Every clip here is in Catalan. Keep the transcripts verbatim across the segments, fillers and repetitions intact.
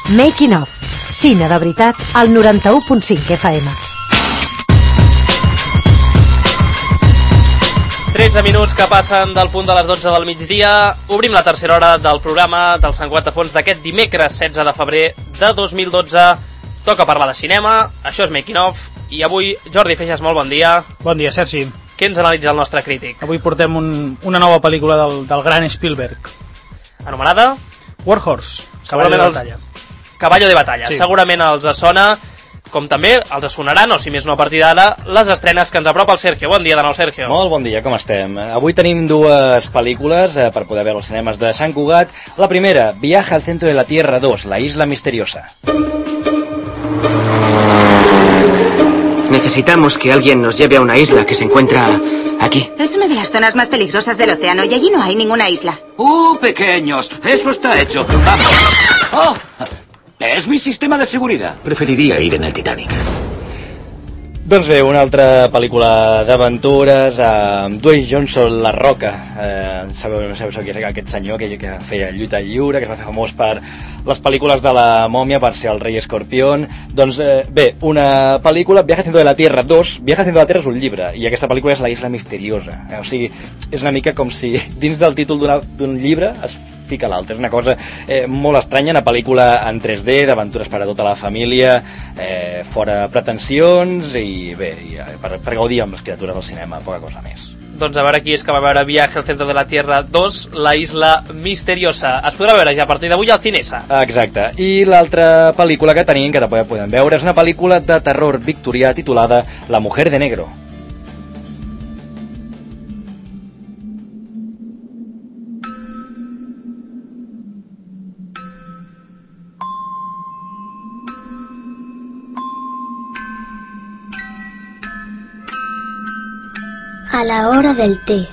Making of. Cine de veritat al noranta-u punt cinc F M. tretze minuts que passen del punt de les dotze del migdia. Obrim la tercera hora del programa del Sant Cugat de Fons d'aquest dimecres setze de febrer de dos mil dotze. Toca parlar de cinema, això és Making of, i avui Jordi Feixas, molt bon dia. Bon dia, Sergi. Què ens analitza el nostre crític? Avui portem un, una nova pel·lícula del, del gran Spielberg. Anomenada? War Horse, Caballo de Batalla. Caballo de Batalla, sí. Segurament els sona, com també els sonaran, o si més no a partir d'ara, les estrenes que ens apropa el Sergio. Bon dia de nou, Sergio. Molt bon dia, com estem? Avui tenim dues pel·lícules eh, per poder veure als cinemes de Sant Cugat. La primera, Viaje al centro de la Tierra dos, La isla misteriosa. Necesitamos que alguien nos lleve a una isla que se encuentra aquí. Es una de las zonas más peligrosas del océano y allí no hay ninguna isla. ¡Uh, pequeños! Eso está hecho. ¡Vamos! ¡Oh! Es mi sistema de seguridad. Preferiría ir en el Titanic. Doncs bé, una altra pel·lícula d'aventures amb Dwayne Johnson, La Roca. Eh, sabeu, no sabeu qui és aquest senyor que, que feia lluita lliure, que es va fer famós per les pel·lícules de la mòmia, per ser el rei escorpión. Doncs eh, bé, una pel·lícula, Viaje al centro de la Tierra dos. Viaje al centro de la Tierra és un llibre, i aquesta pel·lícula és La isla misteriosa. Eh, o sigui, és una mica com si dins del títol d'un llibre es fica l'altre. És una cosa eh, molt estranya, una pel·lícula en tres D, d'aventures per a tota la família, eh, fora pretensions, i bé, i, eh, per, per gaudir amb les criatures del cinema, poca cosa més. Doncs a veure qui és que va veure Viaje al centro de la Tierra dos, La isla misteriosa. Es podrà veure ja a partir d'avui al Cinesa. Exacte. I l'altra pel·lícula que tenim, que també podem veure, és una pel·lícula de terror victorià titulada La mujer de negro. A la hora del té,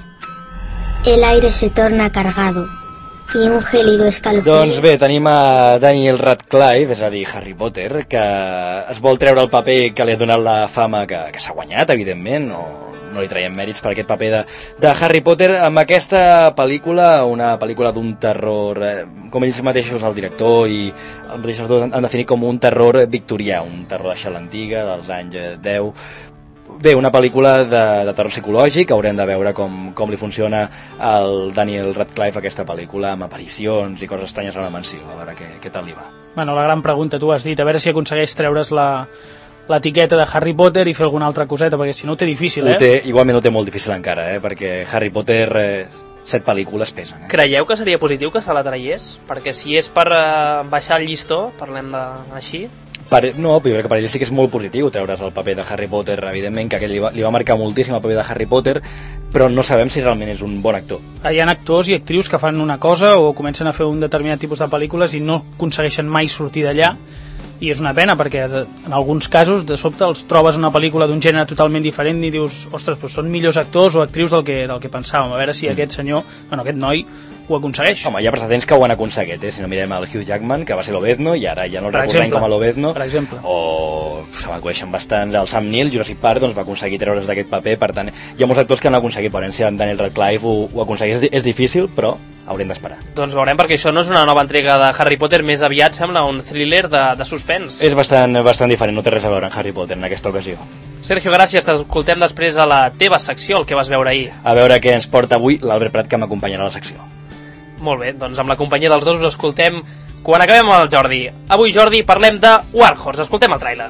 el aire se torna cargado y un gélido escalofrío. Doncs bé, tenim a Daniel Radcliffe, és a dir, Harry Potter, que es vol treure el paper que li ha donat la fama que, que s'ha guanyat, evidentment, o no li traiem mèrits per aquest paper de, de Harry Potter, amb aquesta pel·lícula, una pel·lícula d'un terror, eh, com ells mateixos, el director i els mateixos dos han definit com un terror victorià, un terror de l'antiga, dels anys deu. Bé, una pel·lícula de, de terror psicològic, haurem de veure com, com li funciona al Daniel Radcliffe aquesta pel·lícula, amb aparicions i coses estranyes a una mansió, a veure què, què tal li va. Bueno, la gran pregunta, tu has dit, a veure si aconsegueix treure's la l'etiqueta de Harry Potter i fer alguna altra coseta, perquè si no ho té difícil, eh? Ho té, igualment ho té molt difícil encara, eh? Perquè Harry Potter, eh, set pel·lícules pesen. Eh? Creieu que seria positiu que se la traiés? Perquè si és per eh, baixar el llistó, parlem de així... Per, no, però jo crec que per ell sí que és molt positiu treure's el paper de Harry Potter, evidentment que aquell li va, li va marcar moltíssim el paper de Harry Potter, però no sabem si realment és un bon actor. Hi ha actors i actrius que fan una cosa o comencen a fer un determinat tipus de pel·lícules i no aconsegueixen mai sortir d'allà, i és una pena perquè de, en alguns casos de sobte els trobes en una pel·lícula d'un gènere totalment diferent i dius, ostres, doncs són millors actors o actrius del que, del que pensàvem, a veure si mm. aquest senyor, bueno, aquest noi ho aconsegueix. Home, hi ha precedents que ho han aconseguit, eh? Si no mirem el Hugh Jackman, que va ser l'Obezno, i ara ja no el per recordem exemple, com a l'Obezno. Per exemple. O se m'acudeixen bastant el Sam Neill, Jurassic Park, doncs va aconseguir treure's d'aquest paper, per tant, hi ha molts actors que han aconseguit, per si en Daniel Radcliffe ho, ho aconsegueix. És, és difícil, però haurem d'esperar. Doncs veurem, perquè això no és una nova entrega de Harry Potter, més aviat sembla un thriller de, de suspens. És bastant, bastant diferent, no té res a veure amb Harry Potter en aquesta ocasió. Sergio, gràcies, t'escoltem després a la teva secció, el que vas veure ahir. A veure què ens porta avui l'Albert Prat, que m'acompanyarà a la secció. Molt bé, doncs amb la companyia dels dos us escoltem quan acabem amb el Jordi. Avui, Jordi, parlem de War Horse. Escoltem el tràiler.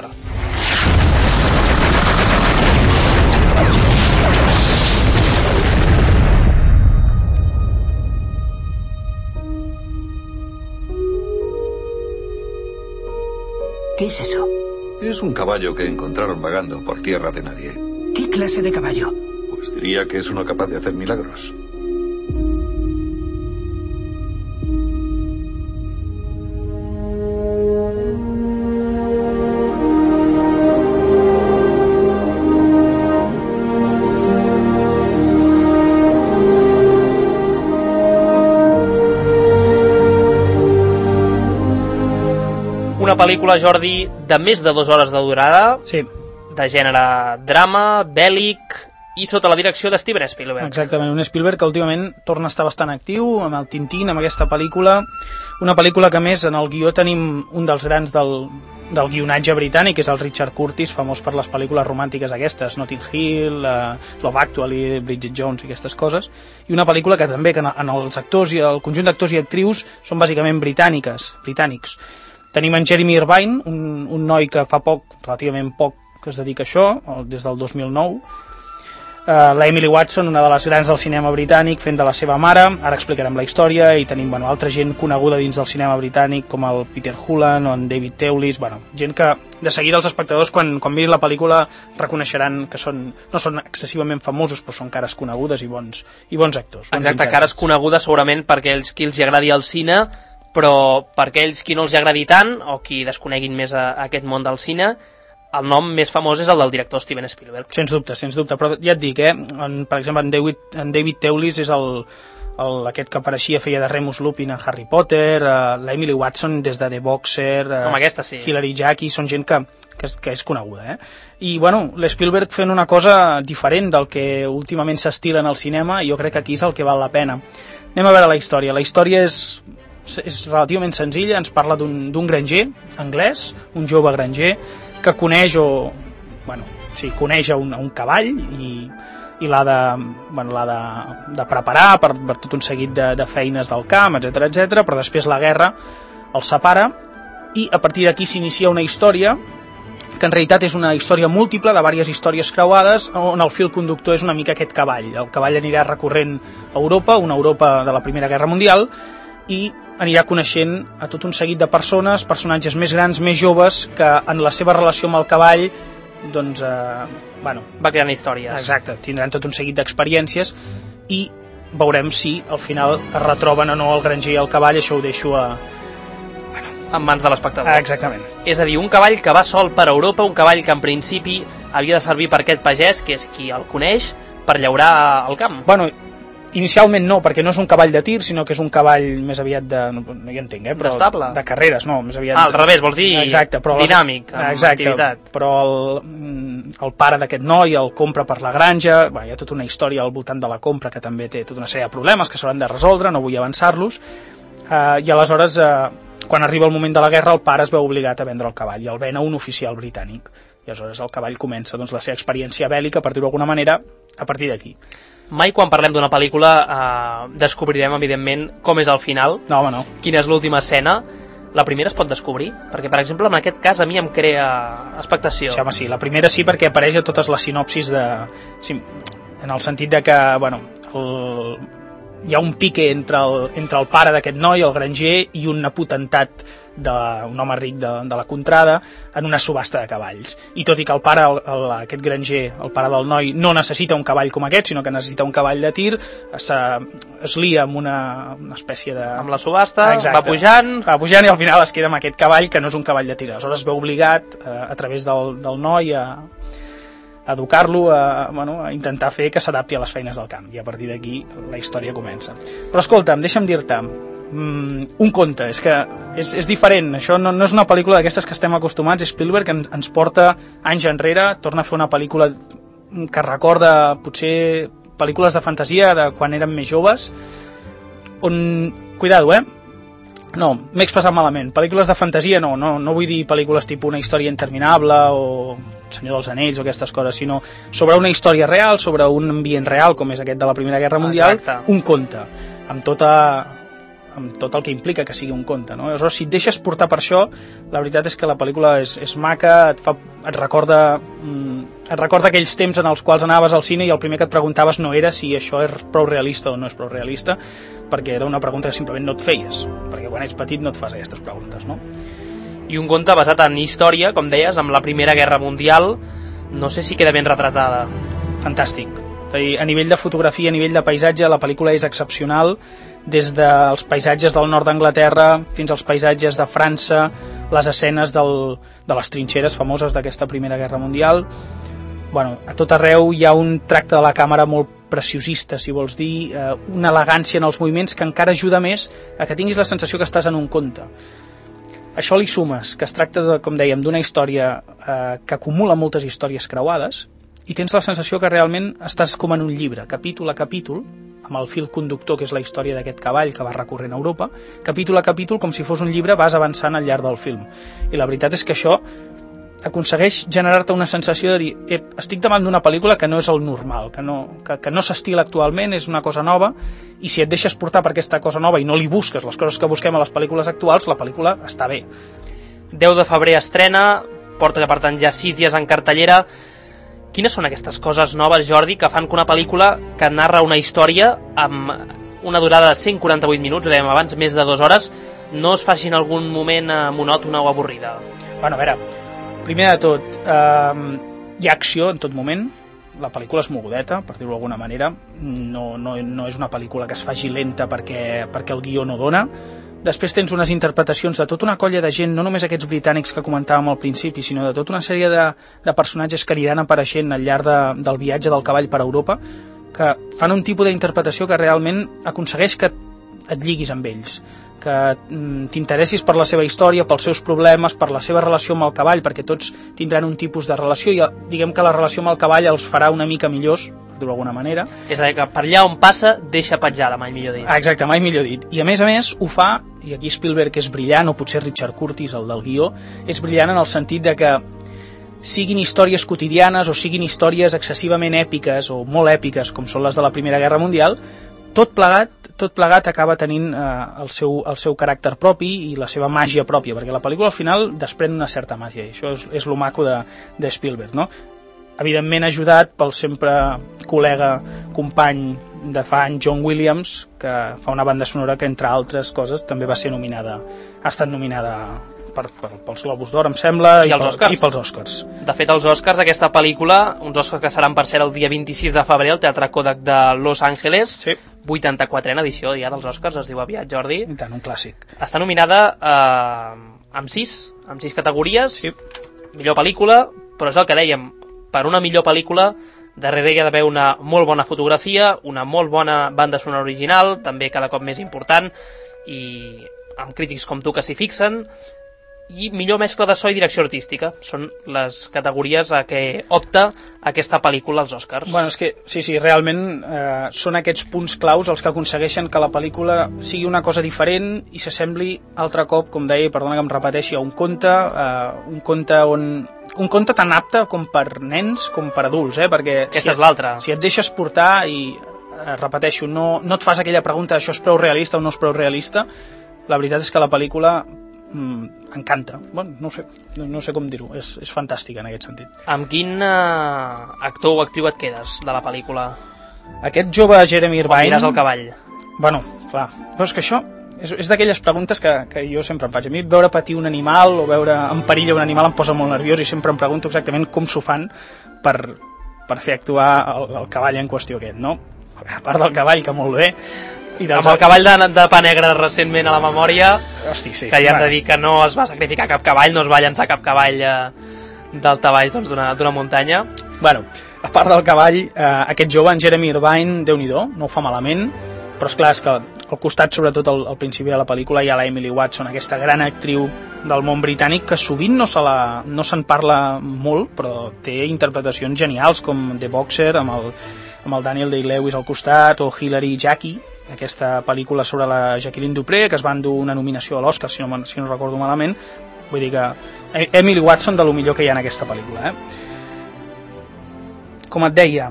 ¿Qué es eso? Es un caballo que encontraron vagando por tierra de nadie. ¿Qué clase de caballo? Pues diría que es uno capaz de hacer milagros. Una pel·lícula, Jordi, de més de dues hores de durada, sí. De gènere drama, bèl·lic, i sota la direcció de Steven Spielberg. Exactament, un Spielberg que últimament torna a estar bastant actiu amb el Tintín, amb aquesta pel·lícula, una pel·lícula que més en el guió tenim un dels grans del, del guionatge britànic, que és el Richard Curtis, famós per les pel·lícules romàntiques aquestes, Notting Hill, uh, Love Actually, Bridget Jones i aquestes coses, i una pel·lícula que també que en els actors i el conjunt d'actors i actrius són bàsicament britàniques, britànics. Tenim en Jeremy Irvine, un, un noi que fa poc, relativament poc, que es dedica a això, des del dos mil nou. Uh, la Emily Watson, una de les grans del cinema britànic, fent de la seva mare. Ara explicarem la història, i tenim bueno, altra gent coneguda dins del cinema britànic, com el Peter Hullan o en David Teulis, bueno, gent que de seguida els espectadors, quan, quan mirin la pel·lícula, reconeixeran que són, no són excessivament famosos, però són cares conegudes i bons, i bons actors. Bons Exacte, cares conegudes segurament per aquells qui els agradi el cine, però per aquells qui no els agradi tant, o qui desconeguin més a, a aquest món del cine, el nom més famós és el del director Steven Spielberg. Sens dubte, sens dubte, però ja et dic, eh? En, per exemple, en David, en David Teulis és el, el, aquest que apareixia, feia de Remus Lupin en Harry Potter, uh, la Emily Watson des de The Boxer, uh, com aquesta, sí. Hilary Jackie, són gent que, que, que és coneguda, eh? I, bueno, l'Spielberg fent una cosa diferent del que últimament s'estila en el cinema, i jo crec que aquí és el que val la pena. Anem a veure la història. La història és, és relativament senzilla, ens parla d'un granger anglès, un jove granger, que coneix o, bueno, sí, coneix a un, a un cavall i, i l'ha de, bueno, l'ha de, de preparar per, per tot un seguit de, de feines del camp, etcètera, etcètera, però després la guerra els separa i a partir d'aquí s'inicia una història que en realitat és una història múltiple de diverses històries creuades on el fil conductor és una mica aquest cavall. El cavall anirà recorrent Europa, una Europa de la Primera Guerra Mundial, i anirà coneixent a tot un seguit de persones, personatges més grans, més joves, que en la seva relació amb el cavall doncs, eh, bueno, va creant històries. Exacte, tindran tot un seguit d'experiències i veurem si al final es retroben o no el granger i el cavall. Això ho deixo a... Bueno, en mans de l'espectador. Ah, exactament. És a dir, un cavall que va sol per Europa, un cavall que en principi havia de servir per aquest pagès, que és qui el coneix, per llaurar el camp. Bueno, inicialment no, perquè no és un cavall de tir, sinó que és un cavall més aviat de... no, no hi entenc, eh? Però d'estable? De carreres, no, més aviat... Ah, al revés, vols dir exacte, però dinàmic, amb exacte, activitat. Però el, el pare d'aquest noi el compra per la granja, bé, hi ha tota una història al voltant de la compra que també té tota una sèrie de problemes que s'hauran de resoldre, no vull avançar-los, eh, i aleshores, eh, quan arriba el moment de la guerra, el pare es veu obligat a vendre el cavall, i el ven a un oficial britànic, i aleshores el cavall comença doncs, la seva experiència bèl·lica, per dir-ho d'alguna manera, a partir d'aquí. Mai quan parlem d'una pel·lícula eh, descobrirem, evidentment, com és el final. No, home, no. Quina és l'última escena. La primera es pot descobrir? Perquè, per exemple, en aquest cas a mi em crea expectació. Sí, home, sí. La primera sí, perquè apareix a totes les sinopsis de... Sí, en el sentit de que, bueno, el... hi ha un pique entre el, entre el pare d'aquest noi, el granger, i un apotentat de, un home ric de, de la contrada en una subhasta de cavalls. I tot i que el pare, el, el, aquest granger, el pare del noi, no necessita un cavall com aquest, sinó que necessita un cavall de tir, es, es lia amb una, una espècie de... Amb la subhasta, exacte, va pujant... Va pujant i al final es queda amb aquest cavall que no és un cavall de tir. Aleshores es veu obligat, eh, a través del, del noi, a, a educar-lo, a, bueno, a intentar fer que s'adapti a les feines del camp. I a partir d'aquí la història comença. Però escolta'm, deixa'm dir-te... Mm, un conte, és que és, és diferent, això no, no és una pel·lícula d'aquestes que estem acostumats. Spielberg ens, ens porta anys enrere, torna a fer una pel·lícula que recorda potser pel·lícules de fantasia de quan érem més joves, on, cuidado, eh no, m'he expressat malament, pel·lícules de fantasia no, no, no vull dir pel·lícules tipus Una història interminable o Senyor dels Anells o aquestes coses, sinó sobre una història real, sobre un ambient real com és aquest de la Primera Guerra Mundial. Exacte. Un conte, amb tota amb tot el que implica que sigui un conte, no? Aleshores, si et deixes portar per això, la veritat és que la pel·lícula és, és maca, et, fa, et, recorda, mm, et recorda aquells temps en els quals anaves al cine i el primer que et preguntaves no era si això és prou realista o no és prou realista, perquè era una pregunta que simplement no et feies, perquè quan ets petit no et fas aquestes preguntes, no? I un conte basat en història, com deies, amb la Primera Guerra Mundial, no sé si queda ben retratada. Fantàstic. A nivell de fotografia, a nivell de paisatge, la pel·lícula és excepcional, des dels paisatges del nord d'Anglaterra fins als paisatges de França, les escenes del, de les trinxeres famoses d'aquesta Primera Guerra Mundial. Bueno, a tot arreu hi ha un tracte de la càmera molt preciosista, si vols dir, eh, una elegància en els moviments que encara ajuda més a que tinguis la sensació que estàs en un conte. Això li sumes, que es tracta, de, com dèiem, d'una història eh, que acumula moltes històries creuades, i tens la sensació que realment estàs com en un llibre, capítol a capítol, amb el fil conductor, que és la història d'aquest cavall que va recorrent Europa, capítol a capítol, com si fos un llibre, vas avançant al llarg del film. I la veritat és que això aconsegueix generar-te una sensació de dir eh, estic davant d'una pel·lícula que no és el normal, que no, que, que no s'estila actualment, és una cosa nova, i si et deixes portar per aquesta cosa nova i no li busques les coses que busquem a les pel·lícules actuals, la pel·lícula està bé. deu de febrer estrena, porta per tant ja sis dies en cartellera. Quines són aquestes coses noves, Jordi, que fan que una pel·lícula que narra una història amb una durada de cent quaranta-vuit minuts, ho dèiem abans, més de dues hores, no es faci en algun moment monòtona o avorrida? Bueno, a veure, primer de tot, eh, hi ha acció en tot moment, la pel·lícula és mogudeta, per dir-ho d'alguna manera, no, no, no és una pel·lícula que es faci lenta perquè, perquè el guió no dona. Després tens unes interpretacions de tota una colla de gent, no només aquests britànics que comentàvem al principi, sinó de tota una sèrie de, de personatges que aniran apareixent al llarg de, del viatge del cavall per Europa, que fan un tipus d'interpretació que realment aconsegueix que et lliguis amb ells, que mm, t'interessis per la seva història, pels seus problemes, per la seva relació amb el cavall, perquè tots tindran un tipus de relació i diguem que la relació amb el cavall els farà una mica millors, per dir-ho d'alguna manera. És a dir, que per allà on passa deixa petjada, mai millor dit. Ah, exacte, mai millor dit. I a més a més ho fa, i aquí Spielberg és brillant, o potser Richard Curtis, el del guió, és brillant en el sentit de que siguin històries quotidianes o siguin històries excessivament èpiques o molt èpiques, com són les de la Primera Guerra Mundial, tot plegat, tot plegat acaba tenint eh, el, seu, el seu caràcter propi i la seva màgia pròpia, perquè la pel·lícula al final desprèn una certa màgia, i això és, és lo maco de, de Spielberg, no? Evidentment ajudat pel sempre col·lega, company de fa anys, John Williams, que fa una banda sonora que, entre altres coses, també va ser nominada, ha estat nominada per, per, pels Globus d'Or, em sembla, i, i, els pel, Oscars. i pels Oscars. De fet, els Oscars, aquesta pel·lícula, uns Oscars que seran per ser el dia vint-i-sis de febrer al Teatre Kodak de Los Angeles, sí. vuitanta-quatrena edició ja dels Oscars, es diu aviat, Jordi. I tant, un clàssic. Està nominada eh, amb sis, amb sis categories, sí. Millor pel·lícula, però és el que dèiem, per una millor pel·lícula darrere hi ha d'haver una molt bona fotografia, una molt bona banda sonora original, també cada cop més important, i amb crítics com tu que s'hi fixen, i millor mescla de so i direcció artística. Són les categories a què opta aquesta pel·lícula als Oscars. Bueno, és que, sí, sí, realment eh, són aquests punts claus els que aconsegueixen que la pel·lícula sigui una cosa diferent i s'assembli altre cop, com deia, perdona que em repeteixi, a un conte, eh, un conte on... un conte tan apte com per nens com per adults, eh? Perquè aquesta si és l'altra. Si et deixes portar i, eh, repeteixo, no, no et fas aquella pregunta, això és prou realista o no és prou realista, la veritat és que la pel·lícula mm, encanta. Bueno, no ho sé, no, no sé com dir-ho, és, és fantàstica en aquest sentit. Amb quin eh, actor o actriu et quedes de la pel·lícula? Aquest jove Jeremy Irvine... O mires el cavall? Bueno, clar, però és que això és, és d'aquelles preguntes que, que jo sempre em faig. A mi veure patir un animal o veure en perill un animal em posa molt nerviós i sempre em pregunto exactament com s'ho fan per, per fer actuar el, el cavall en qüestió aquest, no? A part del cavall, que molt bé, i dels... amb el cavall de, de pa negre recentment a la memòria, hosti, sí, que ja hem bueno. de dir que no es va sacrificar cap cavall, no es va llançar cap cavall eh, d'altavall doncs, d'una muntanya. Bueno, a part del cavall, eh, aquest jove, en Jeremy Irvine, Déu-n'hi-do, no ho fa malament, però esclar, és que al costat, sobretot al, al principi de la pel·lícula, hi ha la Emily Watson, aquesta gran actriu del món britànic que sovint no se la, no se'n parla molt, però té interpretacions genials, com The Boxer, amb el, amb el Daniel Day-Lewis al costat, o Hilary Jackie, aquesta pel·lícula sobre la Jacqueline Dupré, que es va endur una nominació a l'Oscar, si no, si no recordo malament. Vull dir que Emily Watson de lo millor que hi ha en aquesta pel·lícula. Eh? Com et deia,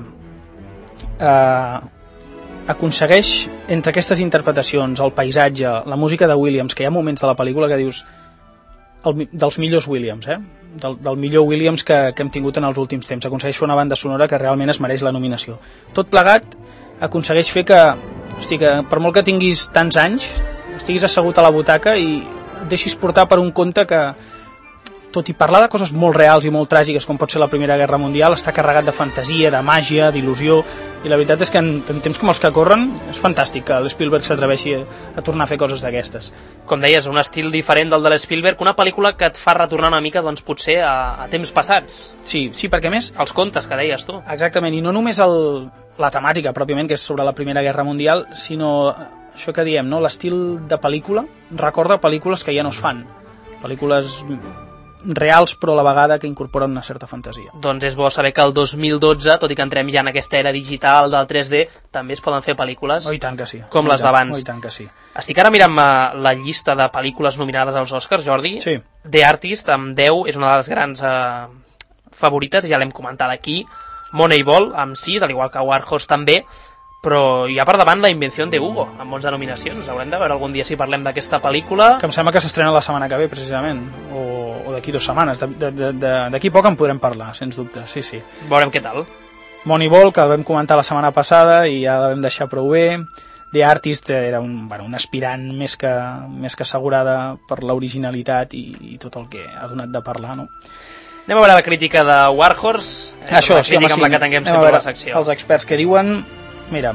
eh, aconsegueix, entre aquestes interpretacions, el paisatge, la música de Williams, que hi ha moments de la pel·lícula que dius el, dels millors Williams, eh? del, del millor Williams que, que hem tingut en els últims temps. Aconsegueix fer una banda sonora que realment es mereix la nominació. Tot plegat aconsegueix fer que, hosti, que per molt que tinguis tants anys, estiguis assegut a la butaca i et deixis portar per un conte que, tot i parlar de coses molt reals i molt tràgiques com pot ser la Primera Guerra Mundial, està carregat de fantasia, de màgia, d'il·lusió, i la veritat és que en, en temps com els que corren és fantàstic que l'Spielberg s'atreveixi a, a tornar a fer coses d'aquestes. Com deies, un estil diferent del de l'Spielberg, una pel·lícula que et fa retornar una mica, doncs, potser a, a temps passats. Sí, sí, perquè més... Els contes que deies tu. Exactament, i no només el, la temàtica pròpiament, que és sobre la Primera Guerra Mundial, sinó això que diem, no? L'estil de pel·lícula recorda pel·lícules que ja no es fan, pel·lícules reals però a la vegada que incorporen una certa fantasia. Doncs és bo saber que el dos mil dotze, tot i que entrem ja en aquesta era digital del tres D, també es poden fer pel·lícules oh, i tant que sí. com oh, les d'abans. Oh, i tant que sí. Estic ara mirant la llista de pel·lícules nominades als Oscars, Jordi. Sí. The Artist, amb deu, és una de les grans eh, favorites, ja l'hem comentat aquí. Moneyball, amb sis, al igual que War Horse també, però hi ha per davant La Invención de Hugo, amb onze nominacions. Haurem de veure algun dia si parlem d'aquesta pel·lícula. Que em sembla que s'estrena la setmana que ve, precisament, o, o d'aquí dues setmanes. D'aquí poc en podrem parlar, sens dubte, sí, sí. Veurem què tal. Moneyball, que vam comentar la setmana passada i ja la vam deixar prou bé. The Artist era un, bueno, un aspirant més que, més que assegurada per l'originalitat i, i tot el que ha donat de parlar, no? Anem a veure la crítica de War Horse, Això, la crítica sí, home, amb la que tanquem sempre la secció. Els experts que diuen... Mira,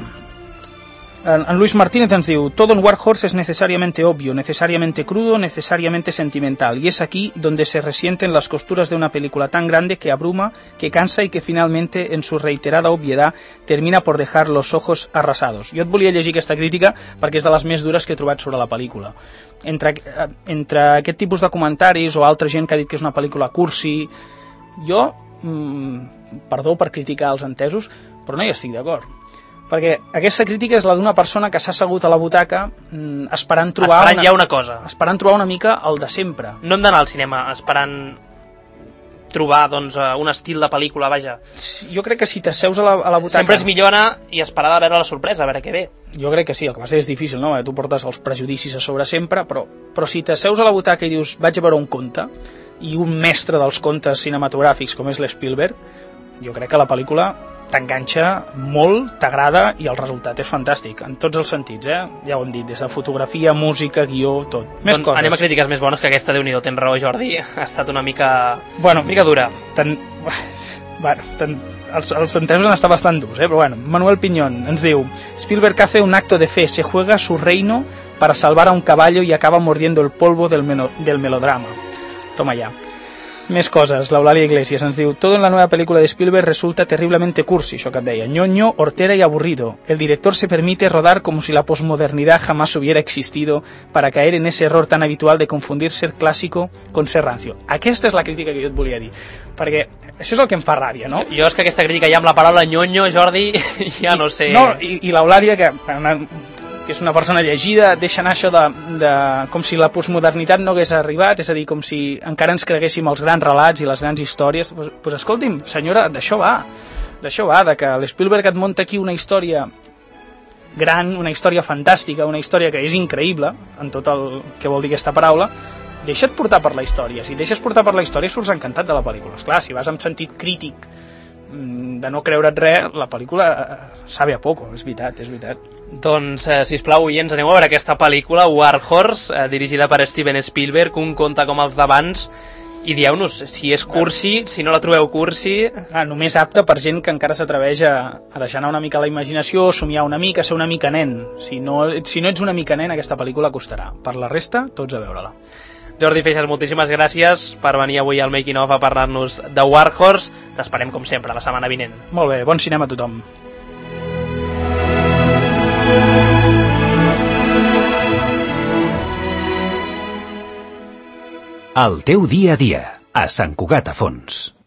en, en Luis Martínez ens diu: todo en War Horse es necesariamente obvio, necesariamente crudo, necesariamente sentimental, y es aquí donde se resienten las costuras de una película tan grande que abruma, que cansa y que finalmente, en su reiterada obviedad, termina por dejar los ojos arrasados. Jo et volia llegir aquesta crítica perquè és de les més dures que he trobat sobre la pel·lícula. Entre, entre aquest tipus de comentaris o altra gent que ha dit que és una pel·lícula cursi, jo, mmm, perdó per criticar els entesos, però no hi estic d'acord. Perquè aquesta crítica és la d'una persona que s'ha assegut a la butaca mmm, esperant trobar... Esperant una, ja una cosa. Esperant trobar una mica el de sempre. No hem d'anar al cinema esperant trobar doncs, un estil de pel·lícula, vaja. Jo crec que si t'asseus a, la, a la butaca... Sempre és millor anar i esperar a veure la sorpresa, a veure què ve. Jo crec que sí, el que passa és difícil, no? Tu portes els prejudicis a sobre sempre, però, però si t'asseus a la butaca i dius vaig a veure un conte, i un mestre dels contes cinematogràfics com és l'Spielberg, jo crec que la pel·lícula t'enganxa molt, t'agrada i el resultat és fantàstic, en tots els sentits, eh? Ja ho hem dit, des de fotografia, música, guió, tot. Més doncs coses. Anem a crítiques més bones que aquesta, Déu-n'hi-do, tens raó, Jordi, ha estat una mica, bueno, mica dura. Ten... Bueno, ten... els, els entesos han estat bastant durs, eh? Però bueno, Manuel Piñón ens diu: Spielberg hace un acto de fe, se juega su reino para salvar a un caballo y acaba mordiendo el polvo del, meno... del melodrama. Toma ya. Més coses, l'Eulàlia Iglesias ens diu: todo en la nueva película de Spielberg resulta terriblemente cursi, això que et deia, ñoño, hortera y aburrido. El director se permite rodar como si la posmodernidad jamás hubiera existido para caer en ese error tan habitual de confundir ser clásico con ser rancio. Aquesta és la crítica que jo et volia dir, perquè això és el que em fa ràbia, no? Jo és que aquesta crítica ja amb la paraula ñoño, Jordi, ja no sé... No, i, i l'Eulàlia, que... Una, que és una persona llegida, deixa anar això de, de, com si la postmodernitat no hagués arribat, és a dir, com si encara ens creguéssim els grans relats i les grans històries. Pues, pues escolti'm, senyora, d'això va, d'això va, de que l'Spielberg et munta aquí una història gran, una història fantàstica, una història que és increïble, en tot el que vol dir aquesta paraula. Deixa't portar per la història. Si deixes portar per la història surts encantat de la pel·lícula. Esclar, si vas amb sentit crític de no creure't res, la pel·lícula sabe a poco, és veritat, és veritat. Doncs, eh, sisplau, oients, aneu a veure aquesta pel·lícula, War Horse, eh, dirigida per Steven Spielberg, un conte com els d'abans, i dieu-nos si és cursi, si no la trobeu cursi... Ah, només apta per gent que encara s'atreveix a, a deixar anar una mica la imaginació, somiar una mica, ser una mica nen. Si no, si no ets una mica nen, aquesta pel·lícula costarà. Per la resta, tots a veure-la. Jordi Feixas, moltíssimes gràcies per venir avui al Making of a parlar-nos de War Horse. T'esperem, com sempre, la setmana vinent. Molt bé, bon cinema a tothom. El teu dia a dia, a Sant Cugat a Fons.